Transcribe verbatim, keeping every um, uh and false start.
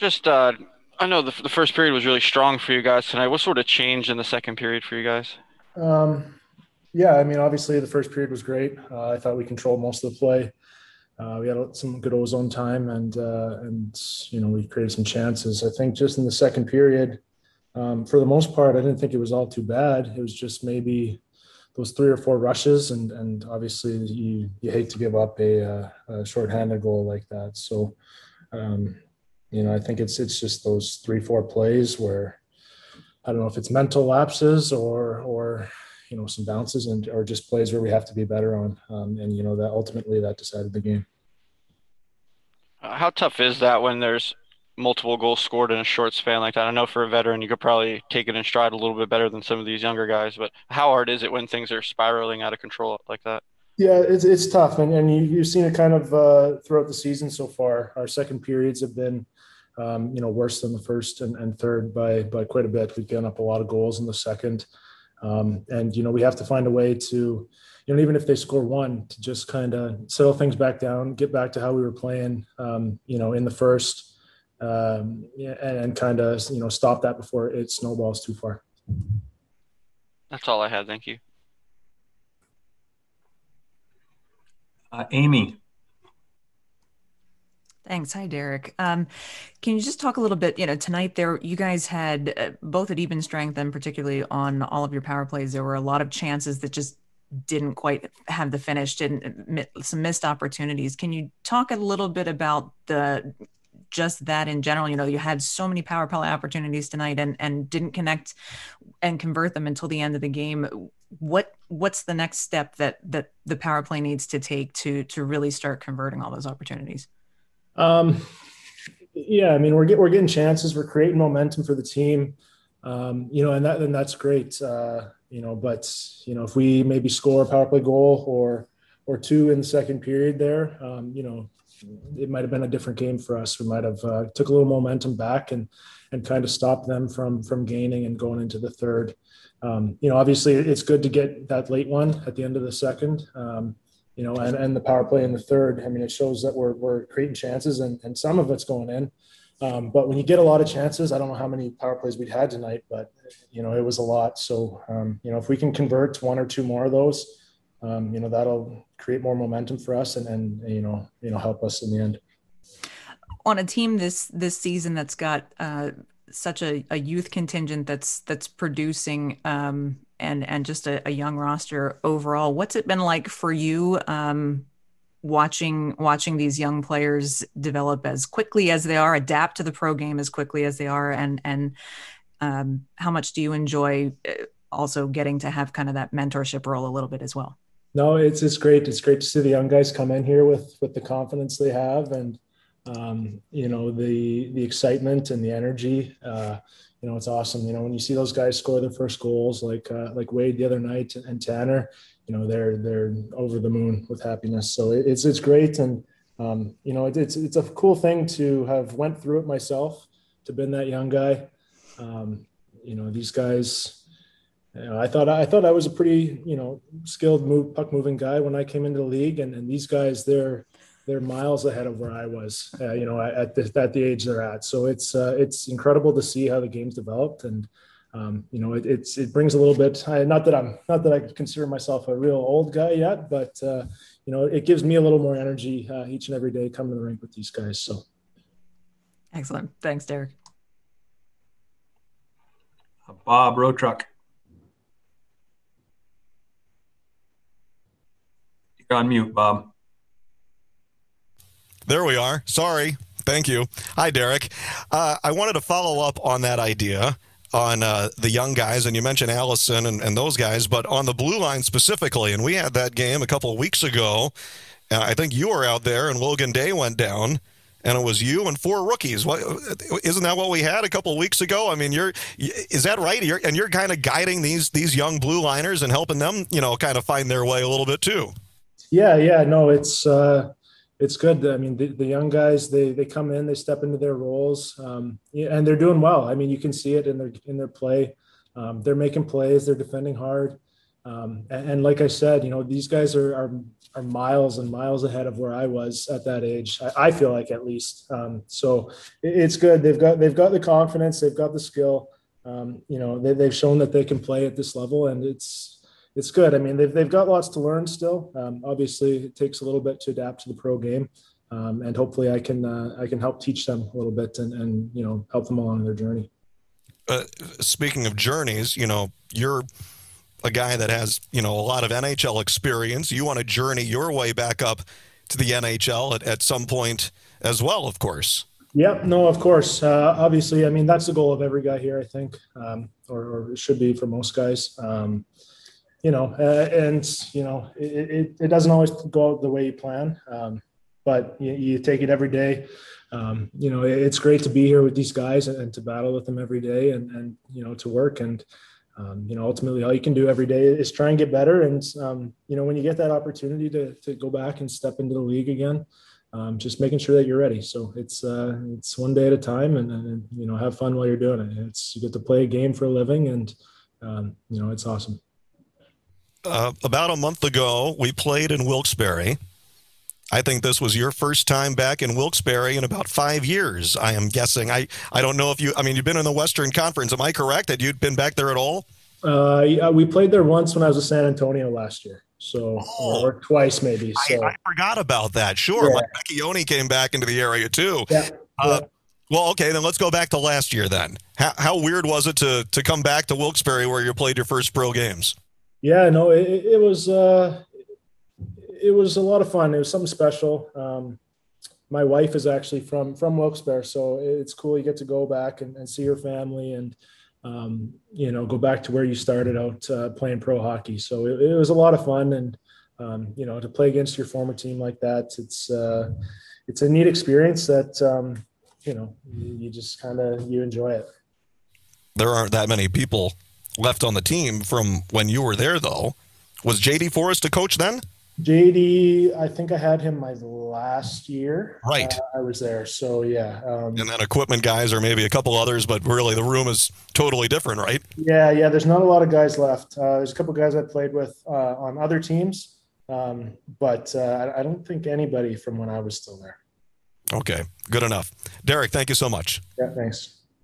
Just, uh, I know the the first period was really strong for you guys tonight. What sort of changed in the second period for you guys? Um, yeah, I mean, obviously the first period was great. Uh, I thought we controlled most of the play. Uh, we had some good ozone time, and uh, and you know we created some chances. I think just in the second period, um, for the most part, I didn't think it was all too bad. It was just maybe those three or four rushes, and and obviously you you hate to give up a, uh, a shorthanded goal like that. So um, you know, I think it's it's just those three four plays where I don't know if it's mental lapses or or you know some bounces and or just plays where we have to be better on. Um, and you know that ultimately that decided the game. Uh, how tough is that when there's multiple goals scored in a short span like that? I know for a veteran, you could probably take it in stride a little bit better than some of these younger guys, but how hard is it when things are spiraling out of control like that? Yeah, it's it's tough, and and you, you've seen it kind of uh, throughout the season so far. Our second periods have been, um, you know, worse than the first and, and third by by quite a bit. We've given up a lot of goals in the second, um, and you know we have to find a way to, you know, even if they score one, to just kind of settle things back down, get back to how we were playing, um, you know, in the first, um, yeah, and, and kind of you know stop that before it snowballs too far. That's all I had. Thank you. Uh, Amy. Thanks. Hi, Derek. Um, can you just talk a little bit, you know, tonight there, you guys had uh, both at even strength and particularly on all of your power plays, there were a lot of chances that just didn't quite have the finish, didn't mi- some missed opportunities. Can you talk a little bit about the just that in general? You know, you had so many power play opportunities tonight and and didn't connect and convert them until the end of the game. What what's the next step that that the power play needs to take to to really start converting all those opportunities? Um, yeah, I mean we're get, we're getting chances, we're creating momentum for the team, um, you know, and that and that's great, uh, you know. But you know, if we maybe score a power play goal or or two in the second period, there, um, you know, it might have been a different game for us. We might have uh, took a little momentum back and and kind of stopped them from from gaining and going into the third. Um, you know, obviously it's good to get that late one at the end of the second. Um, you know, and, and the power play in the third. I mean, it shows that we're, we're creating chances and, and some of it's going in. Um, but when you get a lot of chances, I don't know how many power plays we'd had tonight, but, you know, it was a lot. So, um, you know, if we can convert one or two more of those, um, you know, that'll create more momentum for us and, and, you know, you know, help us in the end. On a team this this season that's got uh, such a, a youth contingent that's that's producing um, and and just a, a young roster overall, what's it been like for you um, watching watching these young players develop as quickly as they are, adapt to the pro game as quickly as they are, and and um, how much do you enjoy uh, also getting to have kind of that mentorship role a little bit as well? No, it's it's great. It's great to see the young guys come in here with with the confidence they have, and um, you know the the excitement and the energy. Uh, you know, it's awesome. You know, when you see those guys score their first goals, like uh, like Wade the other night and Tanner, you know they're they're over the moon with happiness. So it, it's it's great, and um, you know it, it's it's a cool thing to have went through it myself, to been that young guy. Um, you know, these guys. You know, I thought I thought I was a pretty, you know, skilled move, puck moving guy when I came into the league, and, and these guys they're they're miles ahead of where I was, uh, you know, at the, at the age they're at. So it's uh, it's incredible to see how the game's developed, and um, you know, it, it's it brings a little bit. I, not that I'm not that I consider myself a real old guy yet, but uh, you know, it gives me a little more energy uh, each and every day coming to the rink with these guys. So Excellent. Thanks, Derek. Uh, Bob Road Truck. You're on mute, Bob. There we are. Sorry. Thank you. Hi, Derek. Uh, I wanted to follow up on that idea on uh, the young guys, and you mentioned Allison and, and those guys, but on the blue line specifically, and we had that game a couple of weeks ago. Uh, I think you were out there, and Logan Day went down, and it was you and four rookies. What, isn't that what we had a couple of weeks ago? I mean, you're is that right? You're, and you're kind of guiding these these young blue liners and helping them, you know, kind of find their way a little bit too. yeah, yeah, no, it's. Uh... It's good. I mean, the, the young guys, they they come in, they step into their roles, um, and they're doing well. I mean, you can see it in their in their play. Um, they're making plays. They're defending hard. Um, and, and like I said, you know, these guys are, are, are miles and miles ahead of where I was at that age. I, I feel like at least. Um, so it, it's good. They've got, they've got the confidence, they've got the skill. Um, you know, they, they've shown that they can play at this level, and it's, it's good. I mean, they've, they've got lots to learn still. Um, obviously it takes a little bit to adapt to the pro game. Um, and hopefully I can, uh, I can help teach them a little bit and, and, you know, help them along their journey. Uh, speaking of journeys, you know, you're a guy that has, you know, a lot of N H L experience. You want to journey your way back up to the N H L at, at some point as well, of course. Yeah, no, of course. Uh, obviously, I mean, that's the goal of every guy here, I think, um, or, or it should be for most guys. Um, you know, uh, and, you know, it, it, it doesn't always go out the way you plan, um, but you, you take it every day. Um, you know, it, it's great to be here with these guys and, and to battle with them every day and, and you know, to work. And, um, you know, ultimately all you can do every day is try and get better. And, um, you know, when you get that opportunity to, to go back and step into the league again, um, just making sure that you're ready. So it's, uh, it's one day at a time, and, and, you know, have fun while you're doing it. It's, you get to play a game for a living, and, um, you know, it's awesome. Uh, about a month ago, we played in Wilkes-Barre. I think this was your first time back in Wilkes-Barre in about five years, I am guessing. I, I don't know if you, I mean, you've been in the Western Conference. Am I correct that you'd been back there at all? Uh, yeah, we played there once when I was in San Antonio last year. So, Oh. or twice maybe. So, I, I forgot about that. Sure. Yeah. Mike Vecchione came back into the area too. yeah, Uh, yeah. well, okay, then let's go back to last year then. How, how weird was it to, to come back to Wilkes-Barre where you played your first pro games? Yeah, no, it, it was, uh, it was a lot of fun. It was something special. Um, my wife is actually from, from Wilkes-Barre, so it's cool. You get to go back and, and see your family and, um, you know, go back to where you started out uh, playing pro hockey. So it, it was a lot of fun. And, um, you know, to play against your former team like that, it's, uh, it's a neat experience that, um, you know, you, you just kind of, you enjoy it. There aren't that many people left on the team from when you were there, though. Was J D Forrest a coach then? J D, I think I had him my last year. Right. Uh, I was there. So, yeah. Um, And then equipment guys or maybe a couple others, but really the room is totally different, right? yeah, yeah. There's not a lot of guys left. Uh, there's a couple guys I played with uh, on other teams, um, but uh, I, I don't think anybody from when I was still there. Okay, good enough. Derek, thank you so much. Yeah, thanks.